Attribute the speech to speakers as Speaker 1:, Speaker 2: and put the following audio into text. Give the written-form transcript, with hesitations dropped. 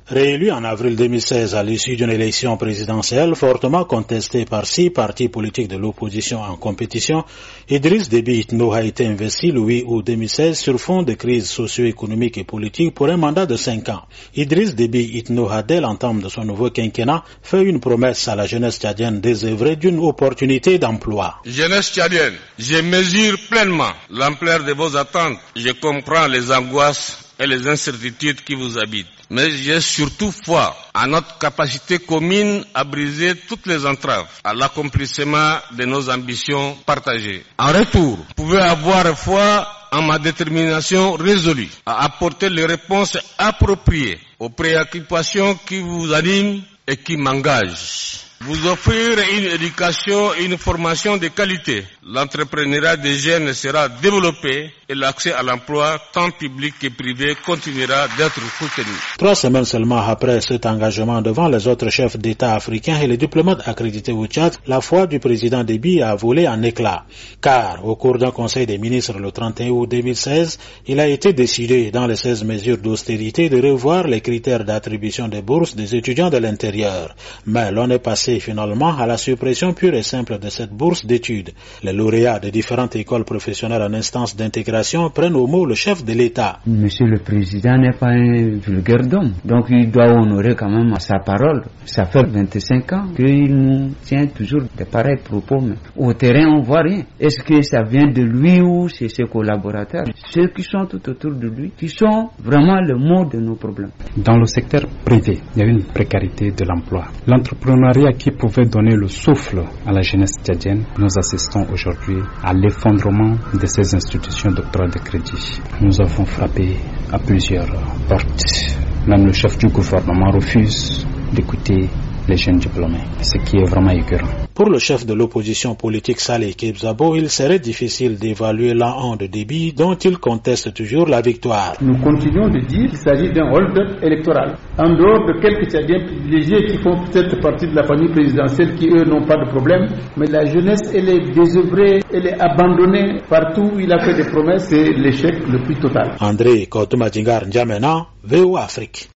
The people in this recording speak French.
Speaker 1: Réélu en avril 2016 à l'issue d'une élection présidentielle fortement contestée par 6 partis politiques de l'opposition en compétition, Idriss Déby Itno a été investi le 8 août 2016 sur fond de crise socio-économique et politique pour un mandat de 5 ans. Idriss Déby Itno a dès l'entame de son nouveau quinquennat fait une promesse à la jeunesse tchadienne désœuvrée d'une opportunité d'emploi.
Speaker 2: Jeunesse tchadienne, je mesure pleinement l'ampleur de vos attentes. Je comprends les angoisses et les incertitudes qui vous habitent. Mais j'ai surtout foi à notre capacité commune à briser toutes les entraves à l'accomplissement de nos ambitions partagées. En retour, vous pouvez avoir foi en ma détermination résolue à apporter les réponses appropriées aux préoccupations qui vous animent et qui m'engagent. Vous offrir une éducation et une formation de qualité. L'entrepreneuriat des jeunes sera développé et l'accès à l'emploi, tant public que privé, continuera d'être soutenu.
Speaker 1: 3 semaines seulement après cet engagement devant les autres chefs d'État africains et les diplomates accrédités au Tchad, la foi du président Déby a volé en éclats. Car, au cours d'un conseil des ministres le 31 août 2016, il a été décidé, dans les 16 mesures d'austérité, de revoir les critères d'attribution des bourses des étudiants de l'intérieur. Mais l'on est passé finalement à la suppression pure et simple de cette bourse d'études. Les lauréats de différentes écoles professionnelles en instance d'intégration prennent au mot le chef de l'État.
Speaker 3: Monsieur le Président n'est pas un vulgaire d'homme, donc il doit honorer quand même sa parole. Ça fait 25 ans qu'il nous tient toujours de pareils propos, mais au terrain on voit rien. Est-ce que ça vient de lui ou c'est ses collaborateurs? Ceux qui sont tout autour de lui, qui sont vraiment le mot de nos problèmes.
Speaker 4: Dans le secteur privé, il y a une précarité de l'emploi. L'entrepreneuriat qui pouvait donner le souffle à la jeunesse tchadienne, nous assistons aujourd'hui à l'effondrement de ces institutions d'octroi de crédit. Nous avons frappé à plusieurs portes. Même le chef du gouvernement refuse d'écouter les jeunes diplômés, ce qui est vraiment écœurant.
Speaker 1: Pour le chef de l'opposition politique Saleh Kebzabo, il serait difficile d'évaluer l'an 1 de Déby dont il conteste toujours la victoire.
Speaker 5: Nous continuons de dire qu'il s'agit d'un hold-up électoral. En dehors de quelques Tchadiens privilégiés qui font peut-être partie de la famille présidentielle qui eux n'ont pas de problème, mais la jeunesse elle est désœuvrée, elle est abandonnée partout où il a fait des promesses, c'est l'échec le plus total.
Speaker 1: André Koutouma Djingar N'Djamena, VOA Afrique.